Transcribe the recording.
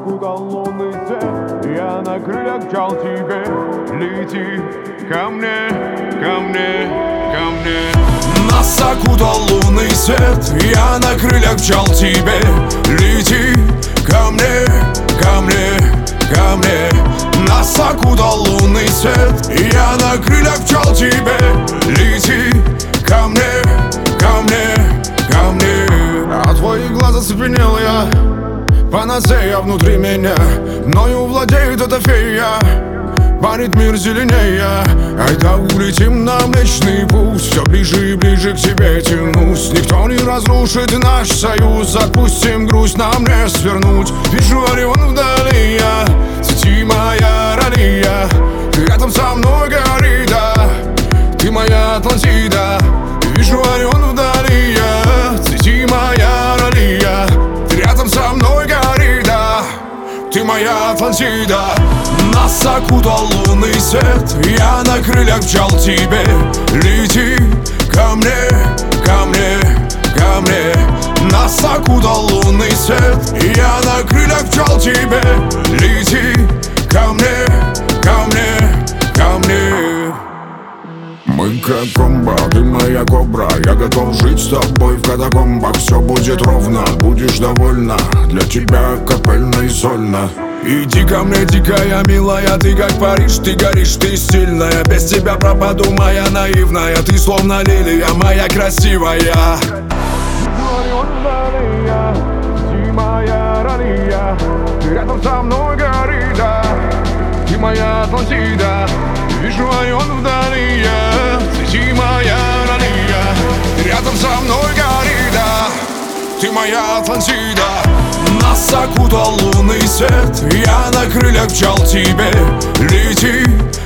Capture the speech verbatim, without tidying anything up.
окутал лунный свет, я на крыльях мчал тебе. Лети ко мне, ко мне, ко мне. Нас окутал лунный свет, я на крыльях мчал тебе. Лети ко мне, ко мне, ко мне. Нас окутал лунный свет, я на крыльях мчал тебе. Лети ко мне, ко мне, ко мне. А твои глаза цепенел я, панацея внутри меня. Мною владеет эта фея, парит мир зеленее. Айда улетим на Млечный Путь, все ближе и ближе к тебе тянусь. Никто не разрушит наш союз, отпустим грусть, нам не свернуть. Вижу Орион вдали, я, сети моя Ралия. Ты рядом со мной, Горида, ты моя Атлантида. Вижу Орион вдали, я, сети моя Ралия. Ты рядом со мной, Горида, ты моя Атлантида. Нас окутал лунный свет, я на крыльях мчал тебе. Лети ко мне, ко мне, ко мне. Нас окутал лунный свет, я на крыльях мчал тебе. Лети ко мне, ко мне, ко мне. Мы как комбо, ты моя кобра. Я готов жить с тобой в катакомбах. Все будет ровно, будешь довольна. Для тебя капельно и сольно. Иди ко мне, дикая, милая, ты как Париж, ты горишь, ты стильная. Без тебя пропаду, моя наивная. Ты словно лилия, моя красивая. Орион вдали, я, сети моя Ралия. Ты рядом со мной, Горида, ты моя Атлантида. Вижу Орион вдали, я, сети моя Ралия. Ты рядом со мной, Горида, ты моя Атлантида. Нас окутал лунный свет, я на крыльях мчал тебе. Лети